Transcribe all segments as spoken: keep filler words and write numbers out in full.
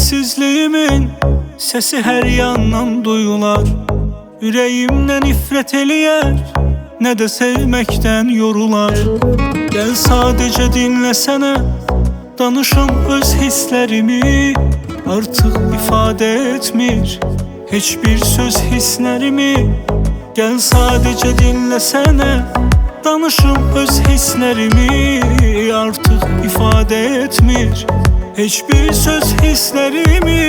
Səssizliyimin sesi hər yandan duyular. Ürəyimdən nifrət eləyər, nə də sevməkdən yorular. Gəl sadəcə dinləsənə, danışım öz hisslərimi. Artıq ifadə etmir heç bir söz hisslərimi. Gəl sadəcə dinləsənə, danışım öz hisslərimi. Artıq ifadə etmir heç bir söz hisslərimi.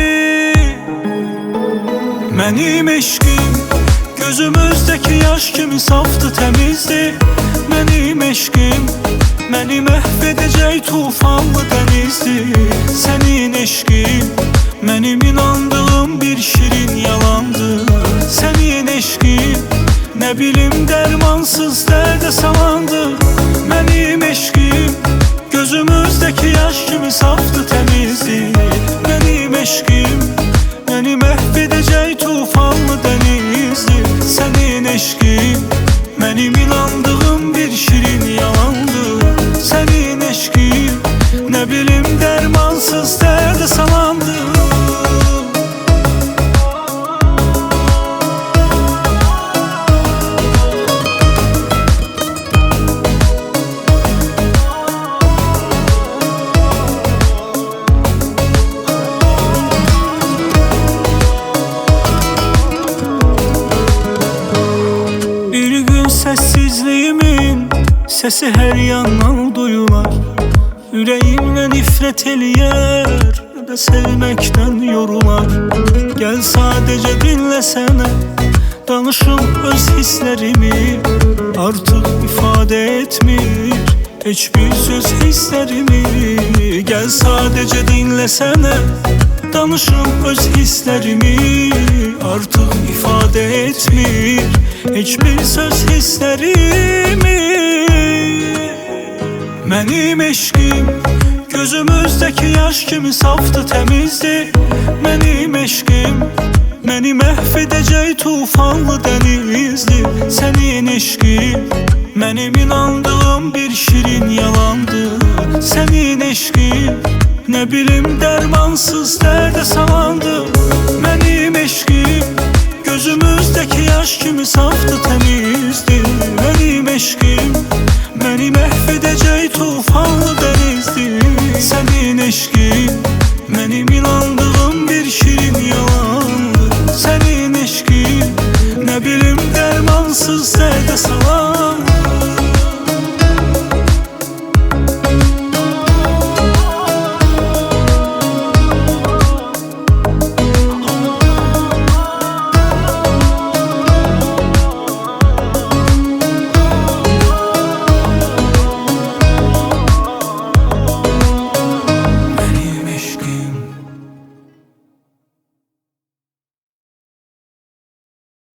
Mənim eşqim gözümüzdəki yaş kimi saftı, təmizdir. Mənim eşqim məni məhv edəcək tufanlı dənizdir. Sənin eşqin mənim inandığım bir şirin yalandır. Sənin eşqin nə bilim dərmansız dərdə salandır. Mənim eşqim gözümüzdəki yaş kimi saftı, təmizdir. Mənim eşqim məni məhv edəcək tufanlı dənizdir. Sənin eşqin mənim inandığım bir şirin yalandır. Sənin eşqin nə bilim dərmansız dərdə salandır. Səssizliyimin sesi hər yandan duyular. Ürəyimlə nifrət eləyər, nə də sevməkdən yorular. Gəl sadəcə dinləsənə, danışım öz hisslərimi. Artıq ifadə etmir heç bir söz hisslərimi. Gəl sadəcə dinləsənə, danışım öz hisslərimi. Artıq ifadə etmir heç bir söz hisslərimi. Mənim eşqim gözümüzdəki yaş kimi saftı, təmizdir. Mənim eşqim məni məhv edəcək tufanlı dənizdir. Sənin eşqin mənim inandığım bir şirin yalandır. Sənin eşqin nə bilim dərmansız dərdə salandır. Mənim eşqim gözümüzdəki yaş kimi saftı, təmizdir.